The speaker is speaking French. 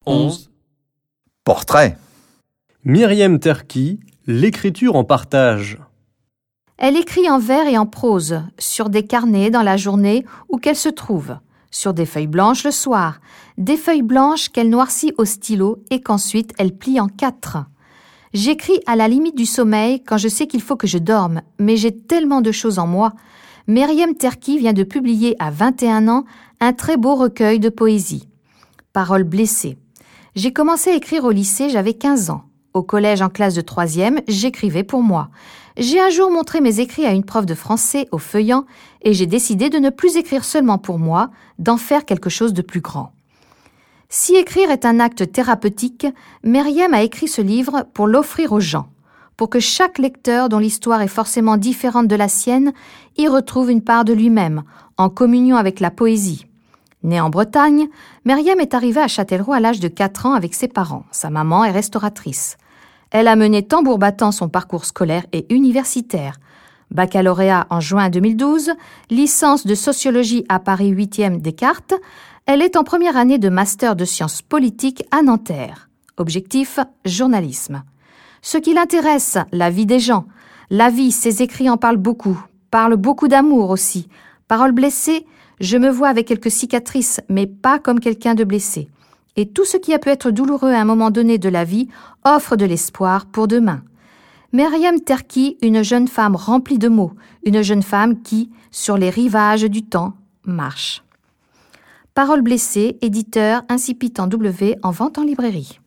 11. Portrait. Myriam Terki, l'écriture en partage. Elle écrit en vers et en prose, sur des carnets dans la journée où qu'elle se trouve, sur des feuilles blanches le soir, des feuilles blanches qu'elle noircit au stylo et qu'ensuite elle plie en 4. J'écris à la limite du sommeil quand je sais qu'il faut que je dorme, mais j'ai tellement de choses en moi. Myriam Terki vient de publier à 21 ans un très beau recueil de poésie. Paroles blessées. J'ai commencé à écrire au lycée, j'avais 15 ans. Au collège, en classe de 3e, j'écrivais pour moi. J'ai un jour montré mes écrits à une prof de français au feuillant et j'ai décidé de ne plus écrire seulement pour moi, d'en faire quelque chose de plus grand. Si écrire est un acte thérapeutique, Myriam a écrit ce livre pour l'offrir aux gens, pour que chaque lecteur dont l'histoire est forcément différente de la sienne y retrouve une part de lui-même, en communion avec la poésie. Née en Bretagne, Myriam est arrivée à Châtellerault à l'âge de 4 ans avec ses parents. Sa maman est restauratrice. Elle a mené tambour battant son parcours scolaire et universitaire. Baccalauréat en juin 2012, licence de sociologie à Paris 8e Descartes. Elle est en première année de master de sciences politiques à Nanterre. Objectif, journalisme. Ce qui l'intéresse, la vie des gens. La vie, ses écrits en parlent beaucoup d'amour aussi. Paroles blessées, je me vois avec quelques cicatrices, mais pas comme quelqu'un de blessé. Et tout ce qui a pu être douloureux à un moment donné de la vie offre de l'espoir pour demain. Myriam Terki, une jeune femme remplie de mots, une jeune femme qui, sur les rivages du temps, marche. Paroles blessées, éditeur Incipit en W, en vente en librairie.